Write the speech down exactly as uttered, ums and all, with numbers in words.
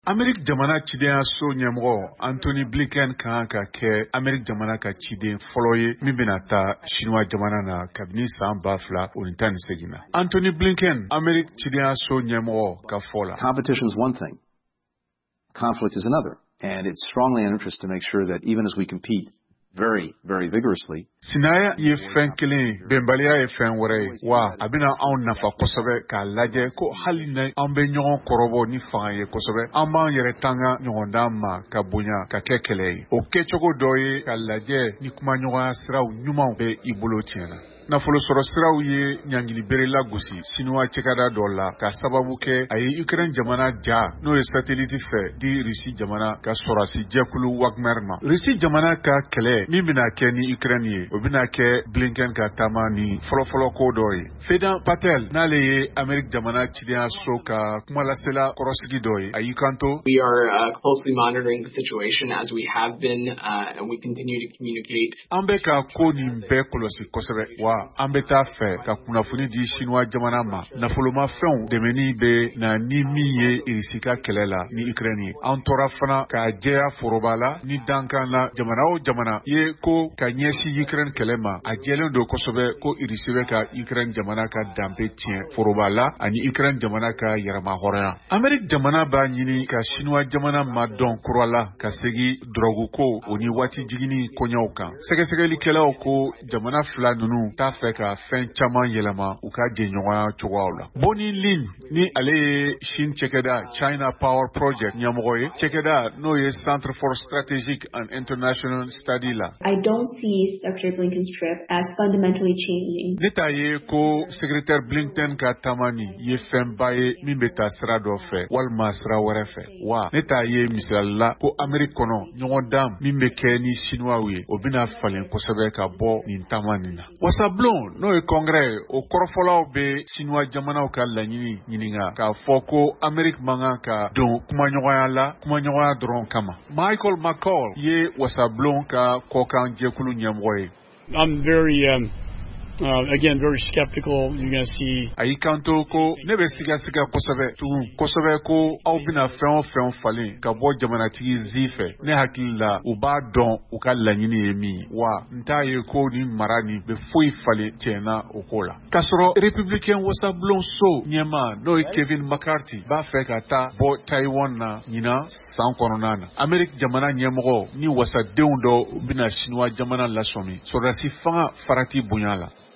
Amerik jamana ciden so ɲɛmɔgɔ Anthony Blinken kan ka kɛ Amerik jamana ka ciden fɔlɔ ye min bɛna taa Chinois jamana na kabini san ba fila o ni tan ni segin na. Anthony Blinken, Amerik ciden so ɲɛmɔgɔ ka fɔ la. Competition is one thing. Conflict is another. And it's strongly in interest to make sure that even as we compete very, very vigorously. Sinaya ye fɛn kelen bɛnbaliya ye fɛn wɛrɛ ye wa a bɛna anw nafa kosɛbɛ k'a lajɛ ko hali na an bɛ ɲɔgɔn kɔrɔbɔ ni fanga ye kosɛbɛ an b'an yɛrɛ tanga ɲɔgɔndan ma ka bonya ka kɛ kɛlɛ ye. O kɛcogo dɔ ye ka lajɛ ni kumaɲɔgɔnya siraw ɲumanw bɛ i bolo tiɲɛna. Nafolo sɔrɔ siraw ye ɲangili bere lagosi Chinois cɛkada dɔ la ka sababu kɛ a ye Ukraine jamana ja n'o ye satellite fɛ di Russie jamana ka sɔrɔsi jɛkulu Wagner ma. Russie jamana ka kɛlɛ min bɛna kɛ ni Ukraine ye o bɛna kɛ Blinken ka taama ni fɔlɔfɔlɔ ko dɔ ye. Fedan Patel n'ale ye Amerik jamana cidenya so ka kumalasela kɔrɔsigi dɔ ye a y'i kanto. We are uh, closely monitoring the situation as we have been uh, and we continue to communicate. An bɛ ka ko nin bɛɛ kɔlɔsi kosɛbɛ wa an bɛ taa fɛ ka kunnafoni di Chinois jamana ma nafolomafɛnw dɛmɛni bɛ na ni min ye Irisi ka kɛlɛ la ni Ukraine ye. An tora fana ka jɛya foroba la ni dankan na jamana o jamana ye ko ka ɲɛsin Ukraine kɛlɛ ma a jɛlen don kosɛbɛ ko Irisi bɛ ka Ukraine jamana ka danbe tiɲɛ foroba la ani Ukraine jamana ka yɛrɛma hɔrɔnya. Amerik jamana b'a ɲini ka Chinois jamana ma dɔn kura la ka segi drogue ko o ni waati jigini koɲɛw kan. Sɛgɛsɛgɛlikɛlaw ko jamana fila ninnu t'a fɛ ka fɛn caman yɛlɛma u ka jɛɲɔgɔnya cogoyaw la. Bonnie Lin ni ale ye Shin cɛkɛda China Power Project ɲɛmɔgɔ ye cɛkɛda n'o ye Center for Strategic and International Study la. I don't see Secretary Blinken's trip as fundamentally changing. Ne t'a ye ko Secrétaire Blinken ka taamani ye fɛnba ye min bɛ taa sira dɔ fɛ walima sira wɛrɛ fɛ wa ne t'a ye misali la ko Amerik kɔnɔ ɲɔgɔndan min bɛ kɛ ni Chinois ye o bɛna falen kosɛbɛ ka bɔ nin taamani na. Wasablon n'o ye Congrès o kɔrɔfɔlaw bɛ Chinois jamanaw ka laɲini ɲininka k'a fɔ ko Amerik man kan ka don kumaɲɔgɔnya la kumaɲɔgɔnya dɔrɔn kama. Michael McCall ye Wasablon ka kɔkan jɛkulu ɲɛmɔgɔ ye. I'm very um Uh, again, very skeptical. You're going to see. A y'i kanto ko ne bɛ siga siga kosɛbɛ tugun kosɛbɛ ko aw bɛna fɛn o fɛn falen ka bɔ jamanatigi zi fɛ. Ne hakili la u b'a dɔn u ka laɲini ye min wa n t'a ye ko ni mara nin bɛ foyi falen tiɲɛna o ko la. K'a sɔrɔ républicain wasablon so ɲɛma n'o ye Kevin McCarthy b'a fɛ ka taa bɔ Taiwan na ɲinan san kɔnɔna na. Amerik jamana ɲɛmɔgɔ ni wasadenw dɔ bɛna Chinois jamana lasɔmi sɔrɔdasi fanga farati bonya la.